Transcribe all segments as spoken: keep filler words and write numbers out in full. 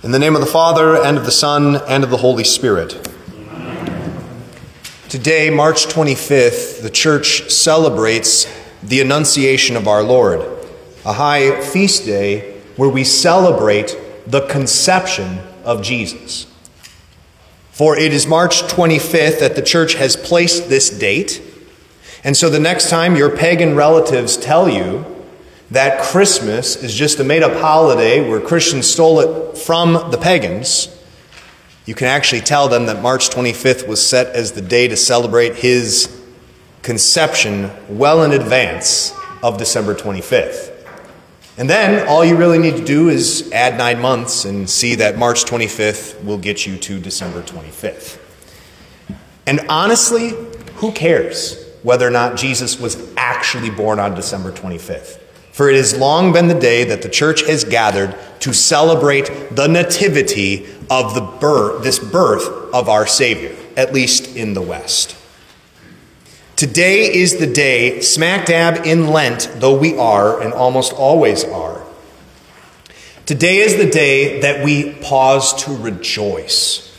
In the name of the Father, and of the Son, and of the Holy Spirit. Amen. Today, March twenty-fifth, the Church celebrates the Annunciation of our Lord, a high feast day where we celebrate the conception of Jesus. For it is March twenty-fifth that the Church has placed this date, and so the next time your pagan relatives tell you that Christmas is just a made-up holiday where Christians stole it from the pagans, you can actually tell them that March twenty-fifth was set as the day to celebrate his conception well in advance of December twenty-fifth. And then all you really need to do is add nine months and see that March twenty-fifth will get you to December twenty-fifth. And honestly, who cares whether or not Jesus was actually born on December twenty-fifth? For it has long been the day that the Church has gathered to celebrate the nativity of the birth, this birth of our Savior, at least in the West. Today is the day, smack dab in Lent, though we are and almost always are. Today is the day that we pause to rejoice.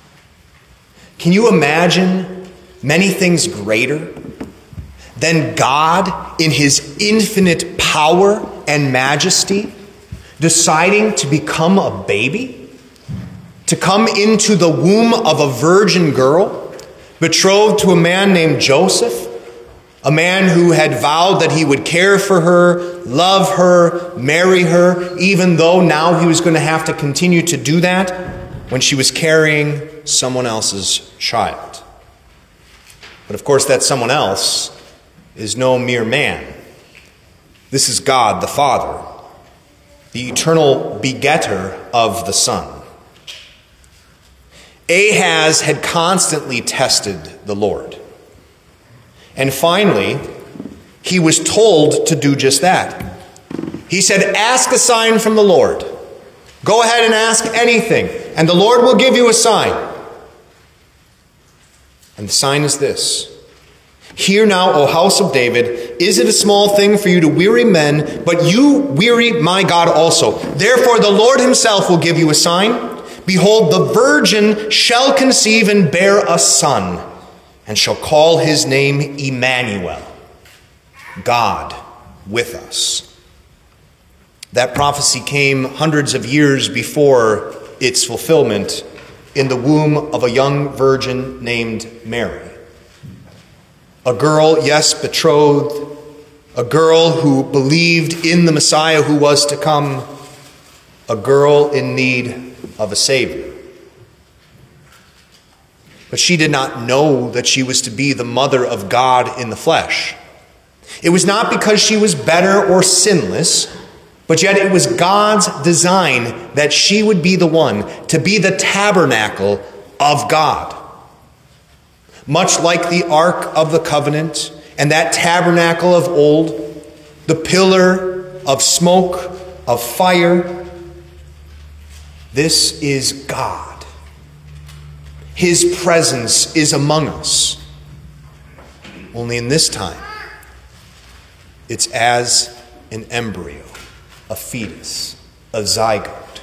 Can you imagine many things greater than God, in his infinite power and majesty, deciding to become a baby, to come into the womb of a virgin girl, betrothed to a man named Joseph, a man who had vowed that he would care for her, love her, marry her, even though now he was going to have to continue to do that when she was carrying someone else's child. But of course, that someone else is no mere man. This is God the Father, the eternal begetter of the Son. Ahaz had constantly tested the Lord. And finally, he was told to do just that. He said, "Ask a sign from the Lord. Go ahead and ask anything, and the Lord will give you a sign." And the sign is this: "Hear now, O house of David, is it a small thing for you to weary men, but you weary my God also? Therefore the Lord himself will give you a sign. Behold, the virgin shall conceive and bear a son, and shall call his name Emmanuel, God with us." That prophecy came hundreds of years before its fulfillment in the womb of a young virgin named Mary. A girl, yes, betrothed, a girl who believed in the Messiah who was to come, a girl in need of a Savior. But she did not know that she was to be the mother of God in the flesh. It was not because she was better or sinless, but yet it was God's design that she would be the one to be the tabernacle of God. Much like the Ark of the Covenant and that tabernacle of old, the pillar of smoke, of fire, this is God. His presence is among us. Only in this time, it's as an embryo, a fetus, a zygote.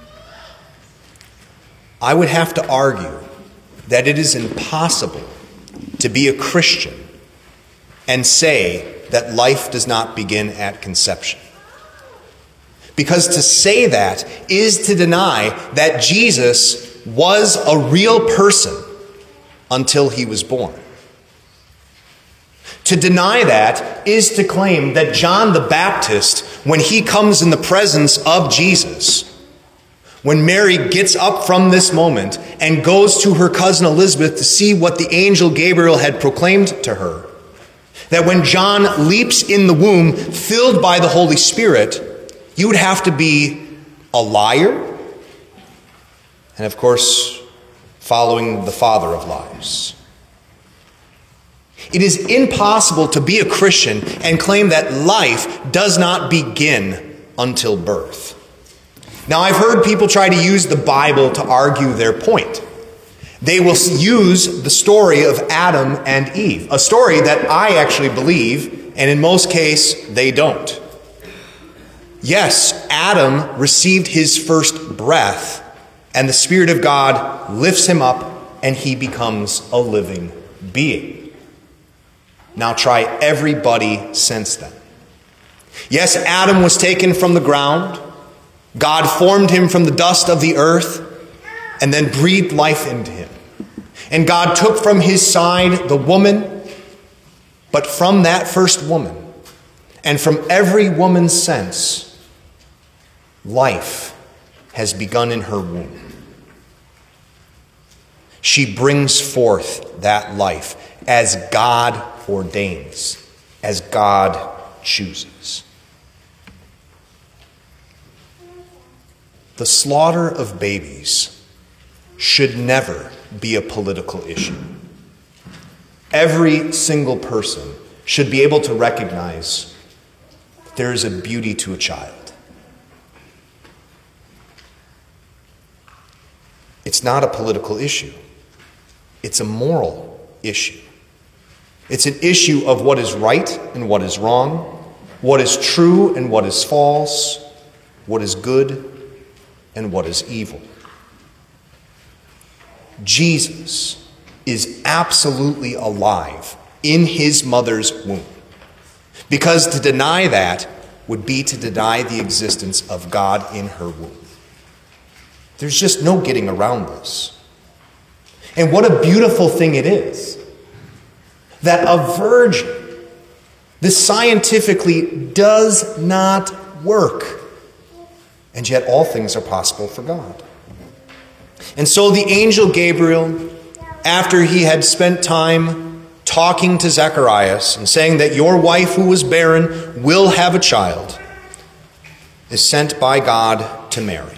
I would have to argue that it is impossible to be a Christian and say that life does not begin at conception. Because to say that is to deny that Jesus was a real person until he was born. To deny that is to claim that John the Baptist, when he comes in the presence of Jesus, when Mary gets up from this moment and goes to her cousin Elizabeth to see what the angel Gabriel had proclaimed to her, that when John leaps in the womb filled by the Holy Spirit, you would have to be a liar, and of course, following the father of lies. It is impossible to be a Christian and claim that life does not begin until birth. Now, I've heard people try to use the Bible to argue their point. They will use the story of Adam and Eve, a story that I actually believe, and in most cases, they don't. Yes, Adam received his first breath And the Spirit of God lifts him up, and he becomes a living being. Now try everybody since then. Yes, Adam was taken from the ground. God formed him from the dust of the earth and then breathed life into him. And God took from his side the woman, but from that first woman, and from every woman since, life has begun in her womb. She brings forth that life as God ordains, as God chooses. The slaughter of babies should never be a political issue. Every single person should be able to recognize that there is a beauty to a child. It's not a political issue. It's a moral issue. It's an issue of what is right and what is wrong, what is true and what is false, what is good and what is evil. Jesus is absolutely alive in his mother's womb, because to deny that would be to deny the existence of God in her womb. There's just no getting around this. And what a beautiful thing it is that a virgin, this scientifically does not work, and yet all things are possible for God. And so the angel Gabriel, after he had spent time talking to Zacharias and saying that your wife who was barren will have a child, is sent by God to Mary.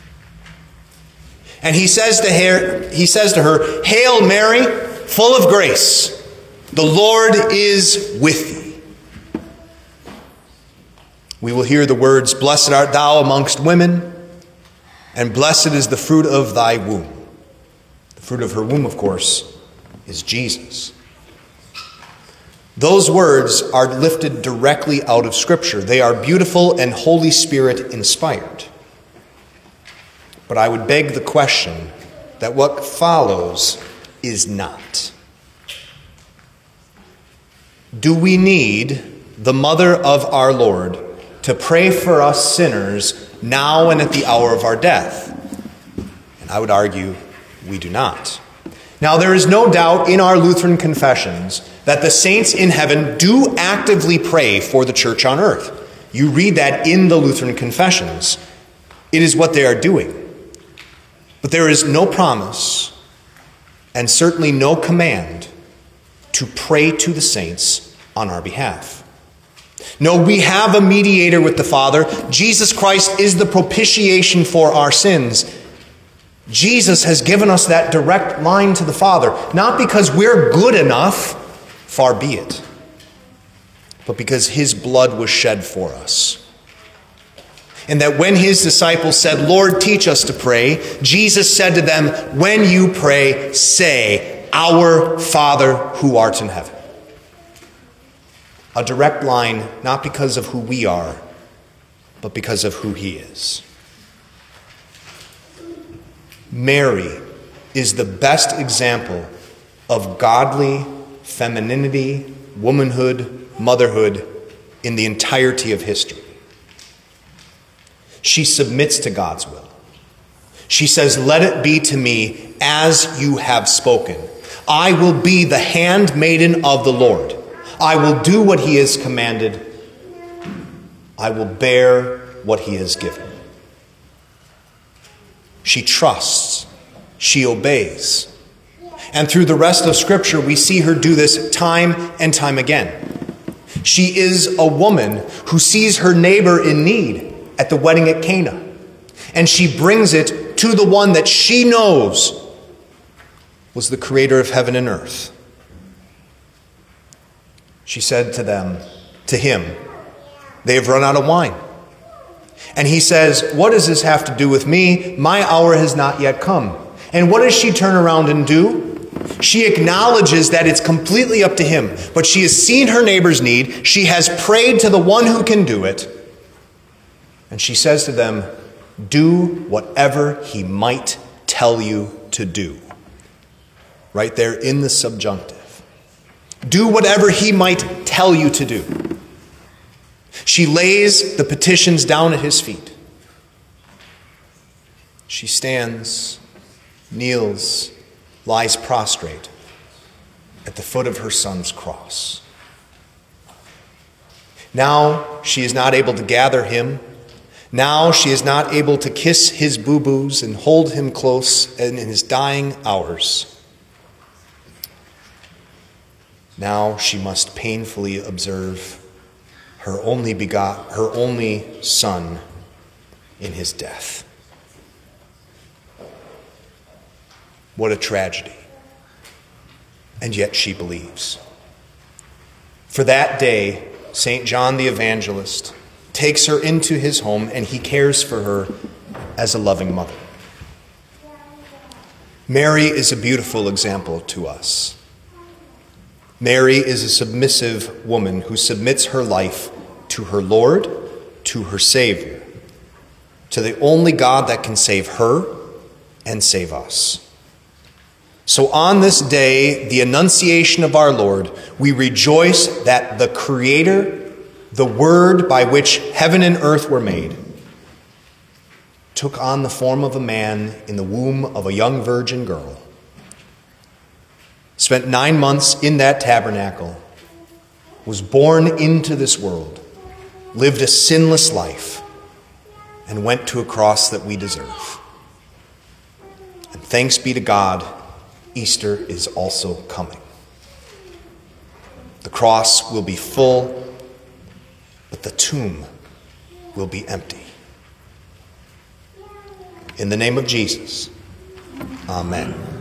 And he says to her, he says to her, "Hail Mary, full of grace, the Lord is with thee." We will hear the words, "Blessed art thou amongst women, and blessed is the fruit of thy womb." The fruit of her womb, of course, is Jesus. Those words are lifted directly out of Scripture. They are beautiful and Holy Spirit inspired. But I would beg the question that what follows is not. Do we need the mother of our Lord to pray for us sinners now and at the hour of our death? And I would argue we do not. Now, there is no doubt in our Lutheran confessions that the saints in heaven do actively pray for the church on earth. You read that in the Lutheran confessions. It is what they are doing. But there is no promise, and certainly no command, to pray to the saints on our behalf. No, we have a mediator with the Father. Jesus Christ is the propitiation for our sins. Jesus has given us that direct line to the Father, not because we're good enough, far be it, but because his blood was shed for us. And that when his disciples said, "Lord, teach us to pray," Jesus said to them, "When you pray, say, 'Our Father who art in heaven.'" A direct line, not because of who we are, but because of who he is. Mary is the best example of godly femininity, womanhood, motherhood in the entirety of history. She submits to God's will. She says, "Let it be to me as you have spoken. I will be the handmaiden of the Lord. I will do what he has commanded. I will bear what he has given." She trusts. She obeys. And through the rest of Scripture, we see her do this time and time again. She is a woman who sees her neighbor in need at the wedding at Cana, and she brings it to the one that she knows was the creator of heaven and earth. She said to them, to him, "They have run out of wine." And he says, "What does this have to do with me? My hour has not yet come." And what does she turn around and do? She acknowledges that it's completely up to him, but she has seen her neighbor's need. She has prayed to the one who can do it. And she says to them, "Do whatever he might tell you to do. Right there in the subjunctive. Do whatever he might tell you to do. She lays the petitions down at his feet. She stands, kneels, lies prostrate at the foot of her son's cross. Now she is not able to gather him. Now she is not able to kiss his boo-boos and hold him close in his dying hours. Now she must painfully observe her only begot, her only son in his death. What a tragedy. And yet she believes. For that day, Saint John the Evangelist takes her into his home and he cares for her as a loving mother. Mary is a beautiful example to us. Mary is a submissive woman who submits her life to her Lord, to her Savior, to the only God that can save her and save us. So on this day, the Annunciation of our Lord, we rejoice that the Creator, the Word by which heaven and earth were made, took on the form of a man in the womb of a young virgin girl, spent nine months in that tabernacle, was born into this world, lived a sinless life, and went to a cross that we deserve. And thanks be to God, Easter is also coming. The cross will be full, but the tomb will be empty. In the name of Jesus, amen.